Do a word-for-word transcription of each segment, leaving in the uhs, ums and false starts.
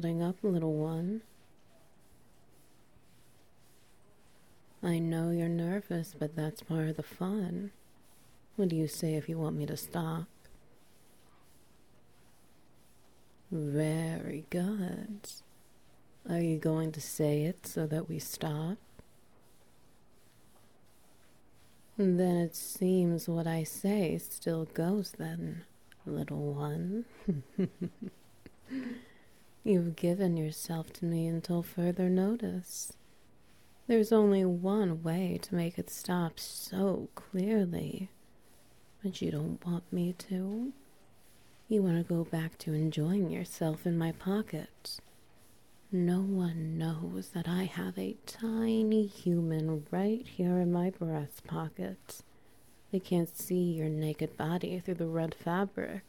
holding up, little one? I know you're nervous, but that's part of the fun. What do you say if you want me to stop? Very good. Are you going to say it so that we stop? Then it seems what I say still goes then, little one. You've given yourself to me until further notice. There's only one way to make it stop so clearly, but you don't want me to. You want to go back to enjoying yourself in my pocket. No one knows that I have a tiny human right here in my breast pocket. They can't see your naked body through the red fabric.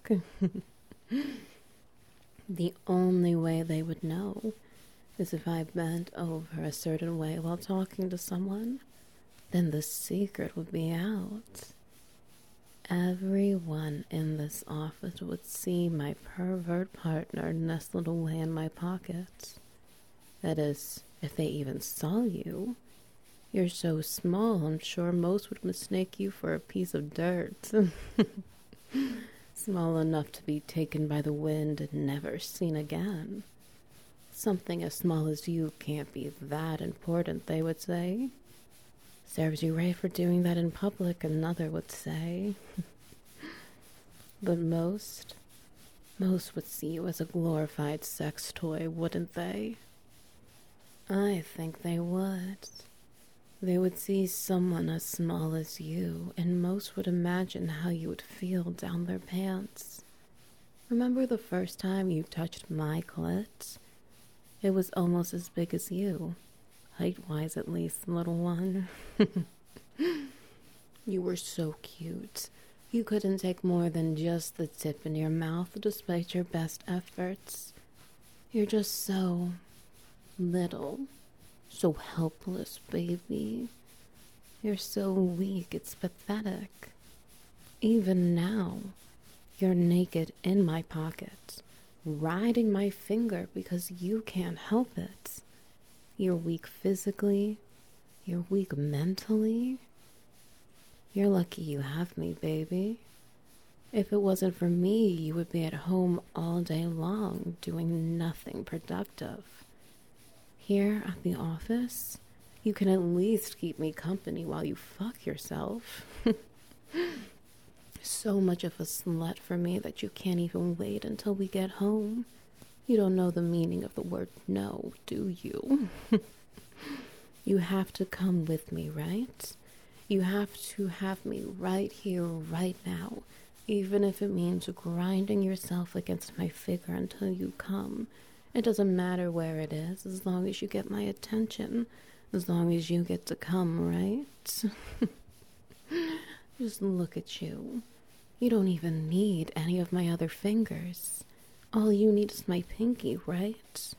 The only way they would know is if I bent over a certain way while talking to someone. Then the secret would be out. Everyone in this office would see my pervert partner nestled away in my pocket. That is, if they even saw you. You're so small, I'm sure most would mistake you for a piece of dirt. Small enough to be taken by the wind and never seen again. Something as small as you can't be that important, they would say. Serves you right for doing that in public, another would say. But most, most would see you as a glorified sex toy, wouldn't they? I think they would. They would see someone as small as you, and most would imagine how you would feel down their pants. Remember the first time you touched my clit? It was almost as big as you. Height-wise, at least, little one. You were so cute. You couldn't take more than just the tip in your mouth despite your best efforts. You're just so little, so helpless, baby. You're so weak, it's pathetic. Even now, you're naked in my pocket, riding my finger because you can't help it. You're weak physically, you're weak mentally. You're lucky you have me, baby. If it wasn't for me, you would be at home all day long doing nothing productive. Here at the office, you can at least keep me company while you fuck yourself. So much of a slut for me that you can't even wait until we get home. You don't know the meaning of the word no, do you? You have to come with me, right? You have to have me right here, right now, even if it means grinding yourself against my figure until you come. It doesn't matter where it is, as long as you get my attention, as long as you get to come, right? Just look at you. You don't even need any of my other fingers. All you need is my pinky, right?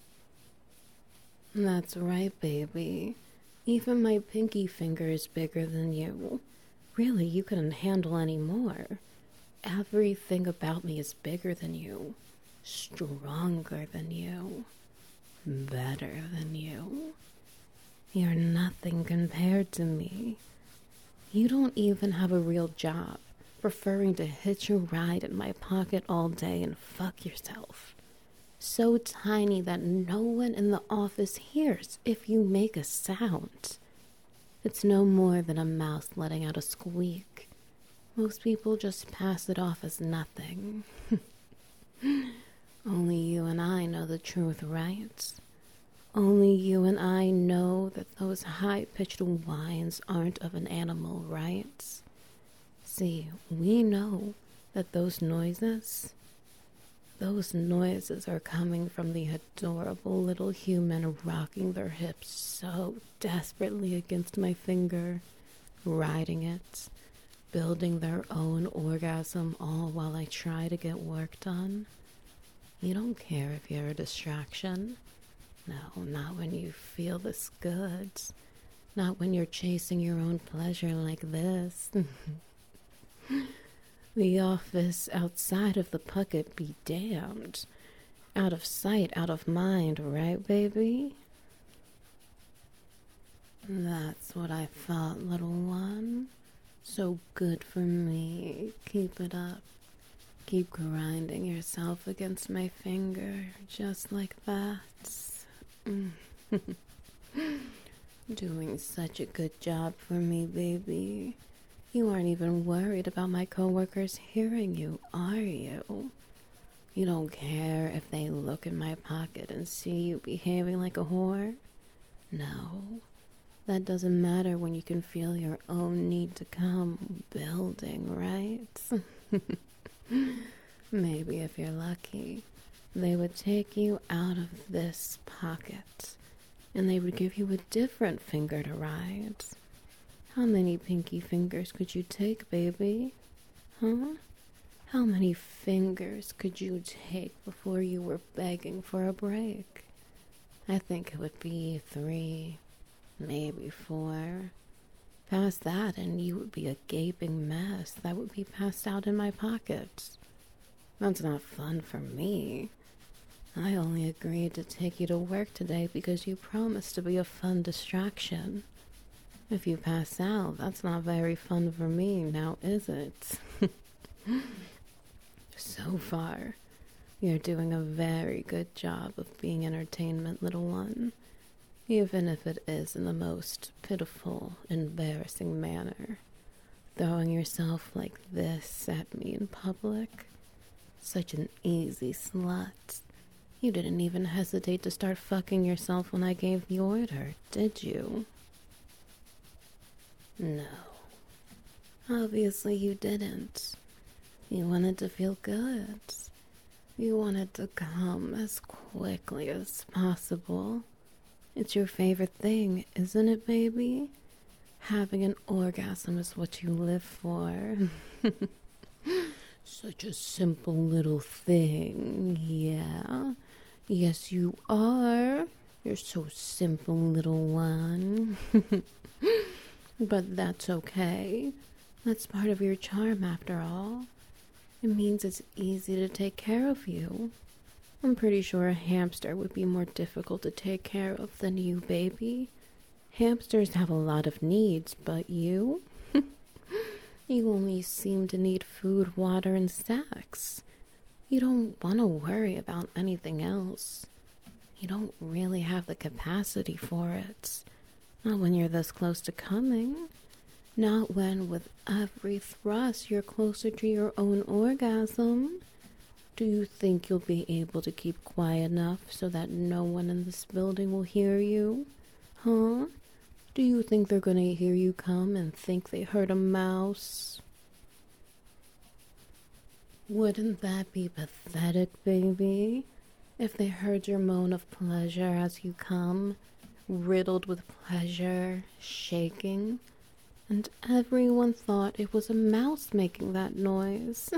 That's right, baby. Even my pinky finger is bigger than you. Really, you couldn't handle any more. Everything about me is bigger than you. Stronger than you, better than you. You're nothing compared to me. You don't even have a real job, preferring to hitch a ride in my pocket all day and fuck yourself. So tiny that no one in the office hears if you make a sound. It's no more than a mouse letting out a squeak. Most people just pass it off as nothing. Only you and I know the truth, right? Only you and I know that those high-pitched whines aren't of an animal, right? See, we know that those noises, those noises are coming from the adorable little human rocking their hips so desperately against my finger, riding it, building their own orgasm, all while I try to get work done. You don't care if you're a distraction. No, not when you feel this good. Not when you're chasing your own pleasure like this. The office outside of the pocket be damned. Out of sight, out of mind, right, baby? That's what I thought, little one. So good for me. Keep it up. Keep grinding yourself against my finger, just like that. Mm. Doing such a good job for me, baby. You aren't even worried about my coworkers hearing you, are you? You don't care if they look in my pocket and see you behaving like a whore? No. That doesn't matter when you can feel your own need to come building, right? Maybe if you're lucky, they would take you out of this pocket and they would give you a different finger to ride. How many pinky fingers could you take, baby? Huh? How many fingers could you take before you were begging for a break? I think it would be three, maybe four. Past that and you would be a gaping mess that would be passed out in my pockets. That's not fun for me. I only agreed to take you to work today because you promised to be a fun distraction. If you pass out, that's not very fun for me, now is it? So far, you're doing a very good job of being entertainment, little one. Even if it is in the most pitiful, embarrassing manner. Throwing yourself like this at me in public. Such an easy slut. You didn't even hesitate to start fucking yourself when I gave the order, did you? No. Obviously you didn't. You wanted to feel good. You wanted to come as quickly as possible. It's your favorite thing, isn't it, baby? Having an orgasm is what you live for. Such a simple little thing, yeah. Yes, you are. You're so simple, little one. But that's okay. That's part of your charm, after all. It means it's easy to take care of you. I'm pretty sure a hamster would be more difficult to take care of than you, baby. Hamsters have a lot of needs, but you? You only seem to need food, water, and sex. You don't want to worry about anything else. You don't really have the capacity for it. Not when you're this close to coming. Not when, with every thrust, you're closer to your own orgasm. Do you think you'll be able to keep quiet enough so that no one in this building will hear you? Huh? Do you think they're gonna hear you come and think they heard a mouse? Wouldn't that be pathetic, baby? If they heard your moan of pleasure as you come, riddled with pleasure, shaking, and everyone thought it was a mouse making that noise.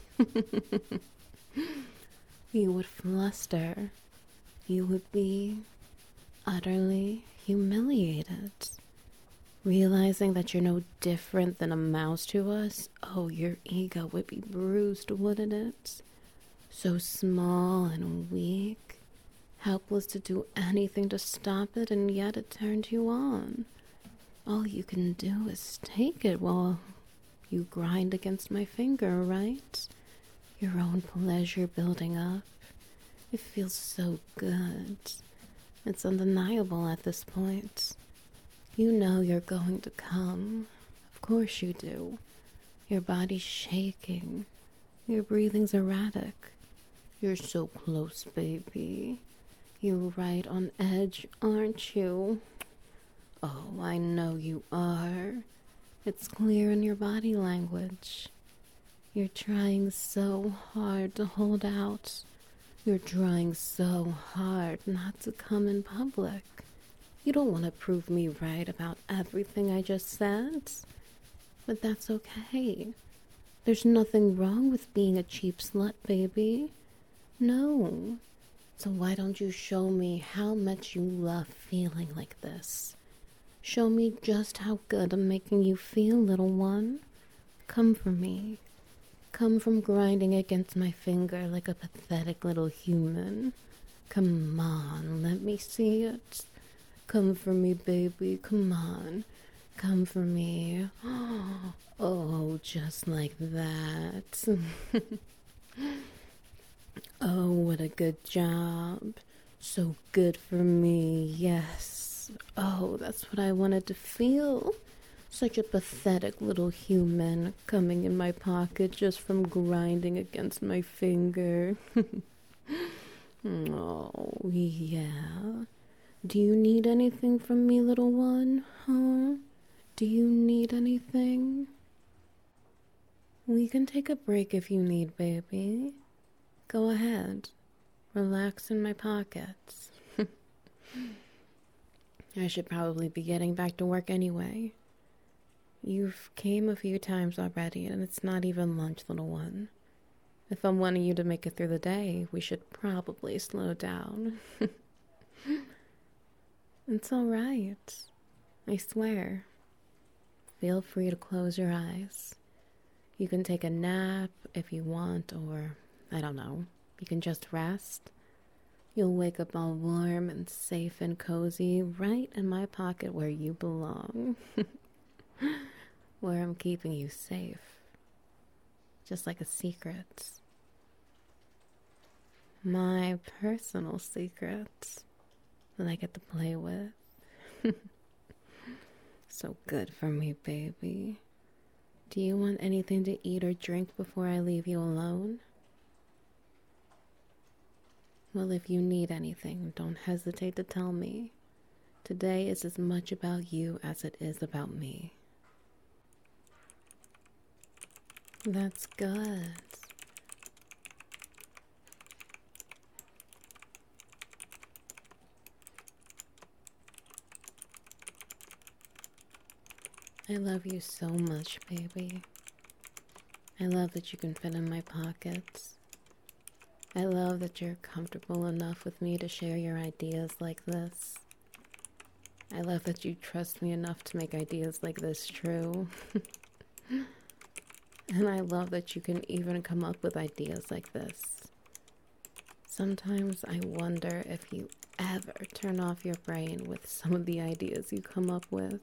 You would fluster. You would be utterly humiliated. Realizing that you're no different than a mouse to us, oh, your ego would be bruised, wouldn't it? So small and weak, helpless to do anything to stop it, and yet it turned you on. All you can do is take it while you grind against my finger, right? Your own pleasure building up. It feels so good. It's undeniable at this point. You know you're going to come. Of course you do. Your body's shaking. Your breathing's erratic. You're so close, baby. You're right on edge, aren't you? Oh, I know you are. It's clear in your body language. You're trying so hard to hold out. You're trying so hard not to come in public. You don't want to prove me right about everything I just said. But that's okay. There's nothing wrong with being a cheap slut, baby. No. So why don't you show me how much you love feeling like this? Show me just how good I'm making you feel, little one. Come for me. Come from grinding against my finger like a pathetic little human. Come on, let me see it. Come for me, baby, come on. Come for me. Oh, just like that. Oh, what a good job. So good for me, yes. Oh, that's what I wanted to feel. Such a pathetic little human coming in my pocket just from grinding against my finger. Oh, yeah. Do you need anything from me, little one? Huh? Do you need anything? We can take a break if you need, baby. Go ahead. Relax in my pockets. I should probably be getting back to work anyway. You've came a few times already, and it's not even lunch, little one. If I'm wanting you to make it through the day, we should probably slow down. It's all right. I swear. Feel free to close your eyes. You can take a nap if you want, or, I don't know, you can just rest. You'll wake up all warm and safe and cozy right in my pocket where you belong. Where I'm keeping you safe. Just like a secret. My personal secret that I get to play with. So good for me, baby. Do you want anything to eat or drink before I leave you alone? Well, if you need anything, don't hesitate to tell me. Today is as much about you as it is about me. That's good. I love you so much, baby. I love that you can fit in my pockets. I love that you're comfortable enough with me to share your ideas like this. I love that you trust me enough to make ideas like this true. And I love that you can even come up with ideas like this. Sometimes I wonder if you ever turn off your brain with some of the ideas you come up with.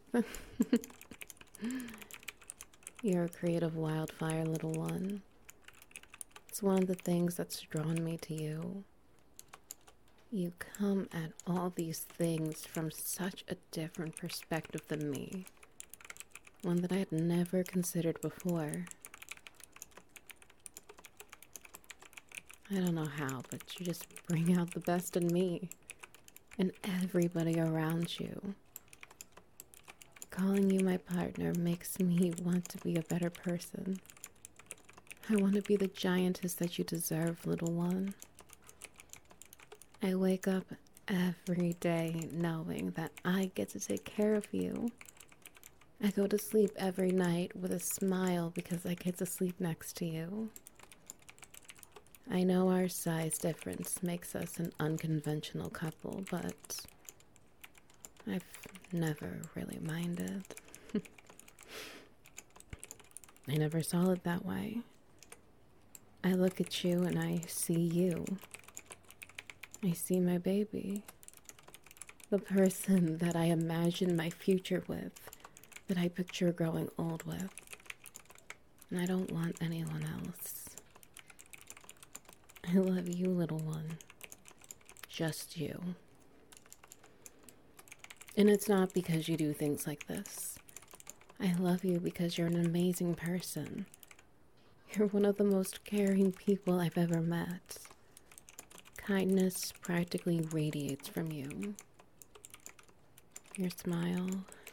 You're a creative wildfire, little one. It's one of the things that's drawn me to you. You come at all these things from such a different perspective than me. One that I had never considered before. I don't know how, but you just bring out the best in me and everybody around you. Calling you my partner makes me want to be a better person. I want to be the giantess that you deserve, little one. I wake up every day knowing that I get to take care of you. I go to sleep every night with a smile because I get to sleep next to you. I know our size difference makes us an unconventional couple, but I've never really minded. I never saw it that way. I look at you and I see you. I see my baby. The person that I imagine my future with, that I picture growing old with. And I don't want anyone else. I love you, little one. Just you. And it's not because you do things like this. I love you because you're an amazing person. You're one of the most caring people I've ever met. Kindness practically radiates from you. Your smile,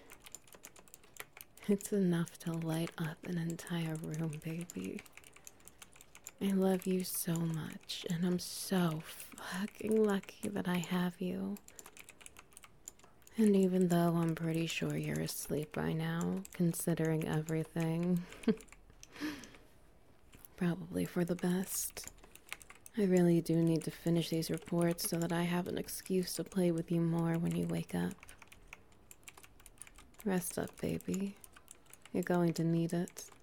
it's enough to light up an entire room, baby. I love you so much, and I'm so fucking lucky that I have you. And even though I'm pretty sure you're asleep by now, considering everything, probably for the best. I really do need to finish these reports so that I have an excuse to play with you more when you wake up. Rest up, baby. You're going to need it.